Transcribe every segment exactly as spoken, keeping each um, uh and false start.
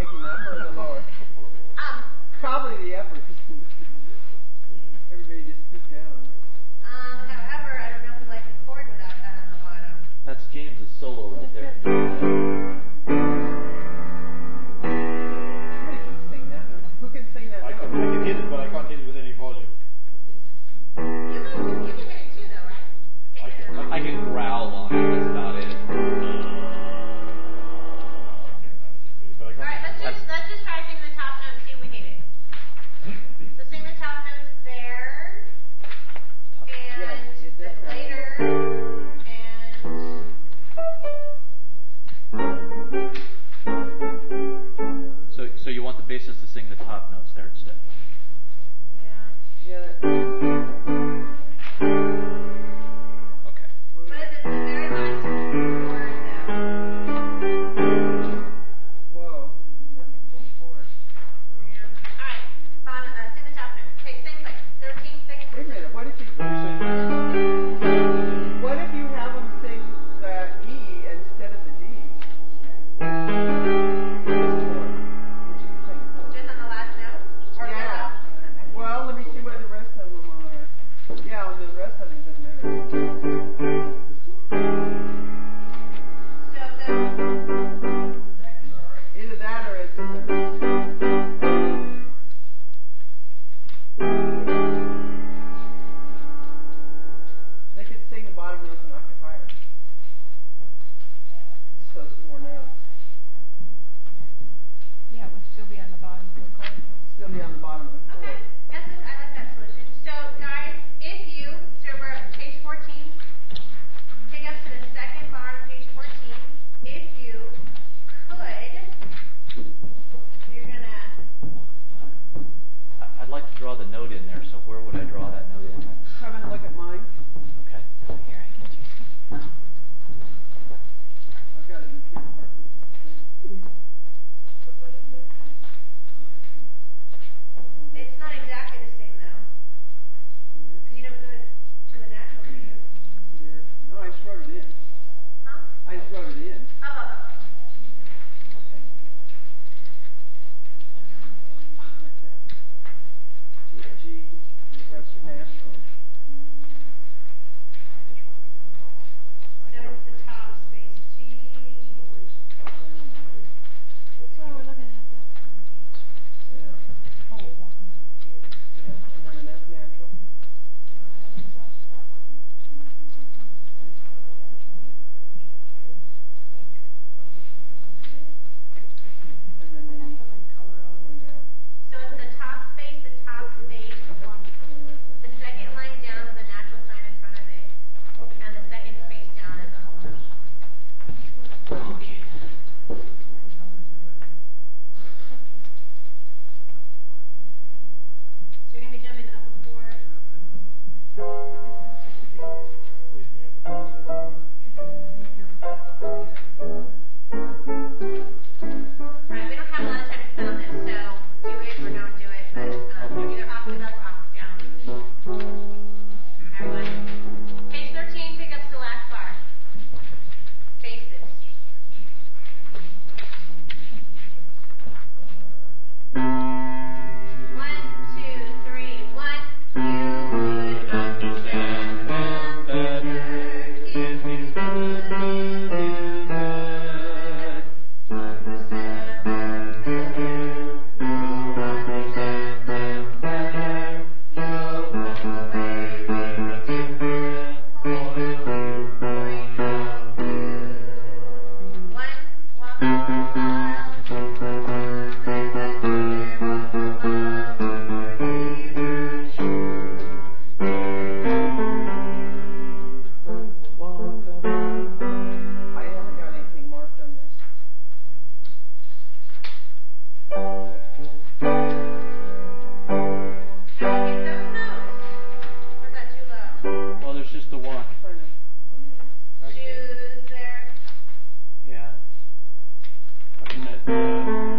thinking, the upper or the lower? Um, Probably the upper, because everybody just put down. um, however, I don't know if we like the chord without that on the bottom. That's James's solo right there. Somebody can sing that. Who can sing that? I can, I can hit it, but I can't hit it with any volume. You can, you can hit it too, though, right? I Hit it can, or I can growl on it, that's about it. but I can't. Alright, let's just, let's just try singing the top note and see if we hit it. So sing the top notes there, and Yeah, it the does sound- later, and So, so you want the bassist to sing the top notes there instead? yeah. Yeah. That, Okay. But the, the very last word, though. whoa, that's a cool chord. Yeah. Alright, bottom, uh, sing the top notes. Okay, same place. thirteen seconds. Wait a minute. What if you? What if you have them sing the E instead of the G? This chord, which is the same chord. Just on the last note? Or Yeah. okay. Well, let me see what the rest of them are. Yeah, and the rest of them doesn't matter. So the Either that or it's the. They could sing the bottom notes an octave higher. Just those four notes. Yeah, it would still be on the bottom of the chord. Still be on the bottom of the chord. okay, that's it. I like that solution. So guys, if you so we're at page fourteen, take us to the second bar on page fourteen. If you could, you're gonna I- I'd like to draw the note in there, so where would I draw that note in? Come and look at mine. Okay. Here, I can just. I've got it in here. it's not exactly the same though. Because you don't go to the natural, do you? Here. No, I just wrote it in. Huh? I just wrote it in. Oh, oh, oh. G, that's natural. So it's the top space G. So we're looking at the. Yeah. Oh, welcome. Yeah, and then an F natural. And then the E going down. So it's the top space, the top space, the second line down with a natural sign in front of it, and the second space down as a whole note. Okay. So you're gonna be jumping the upper chord. Please bring up a Right, we don't have a lot of time to spend on this, so do it or don't do it, but um, either octave up or octave down. Everyone. Page thirteen, pick up the last bar. Bases. One, two, three, one. You would understand them better if you could do that. Understand them better. You understand them better. You'll walk away with a different point of view. Point of view. One, walk a mile. Let the deer walk a mile to believers. I haven't got anything marked on this. Can we get those notes? Or is that too low? Well, there's just the one. Kind of. Shoes there. Yeah. I mean, that, uh,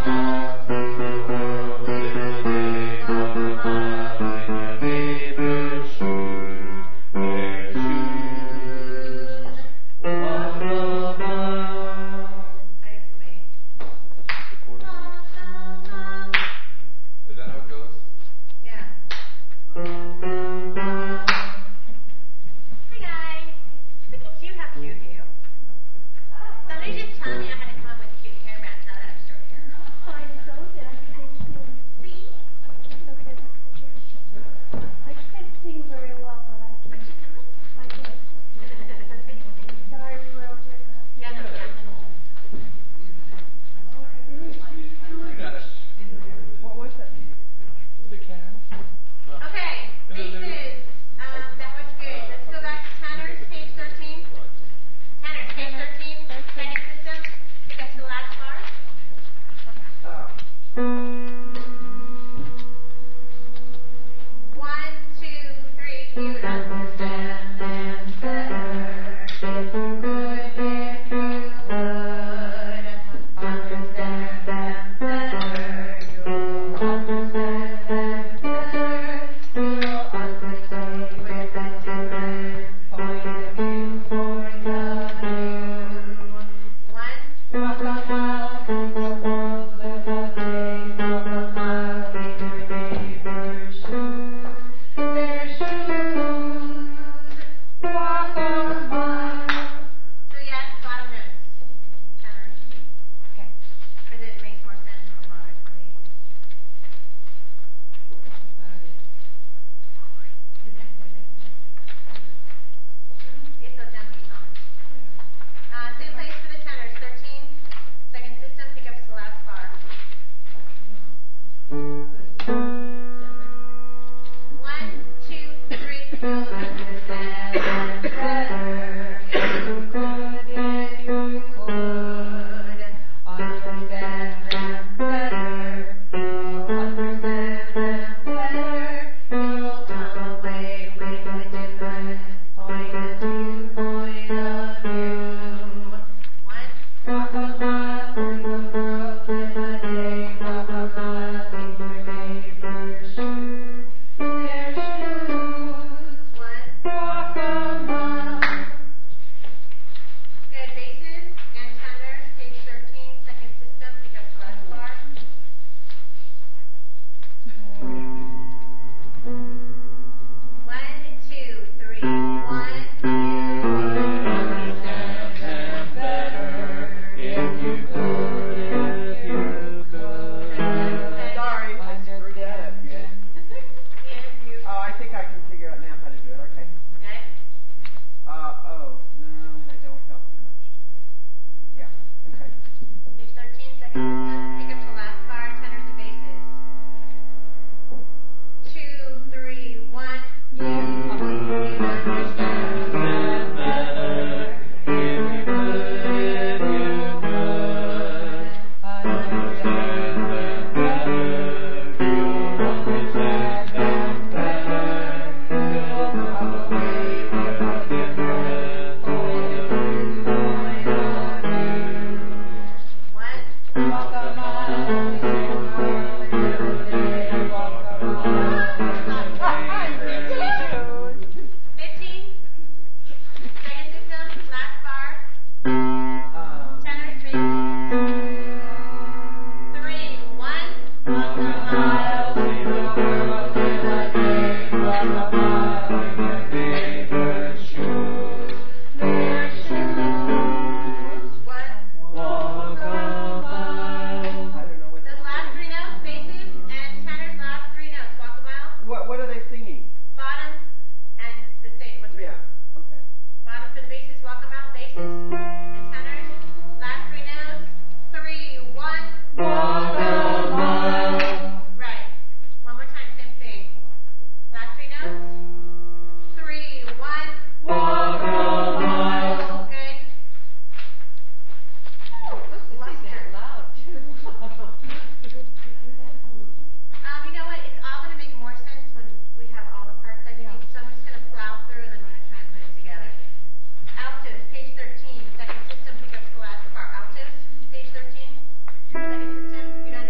Second system, pickups the last part. Altos, page thirteen. Second system, you done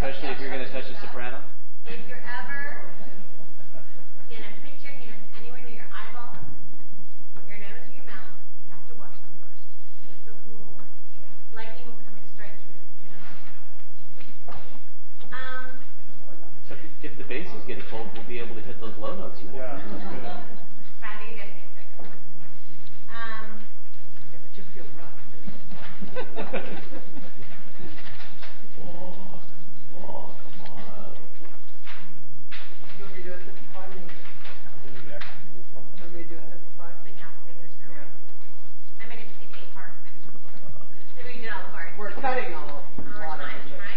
Especially if you're going to touch a soprano. If you're ever gonna put your hands anywhere near your eyeballs, your nose, or your mouth, you have to wash them first. It's a rule. Lightning will come and strike you. Um, So if the bass is getting cold, we'll be able to hit those low notes you want. Yeah, that's good. I think you guys need a second. Um, Yeah, but you feel rough. Oh, oh, come on. You want me to do a simplified? You want me to do a simplified? we have to, there's no way. I mean, it's, it's eight parts. Maybe we did all the parts. We're cutting all, a All the lot of time, it. right?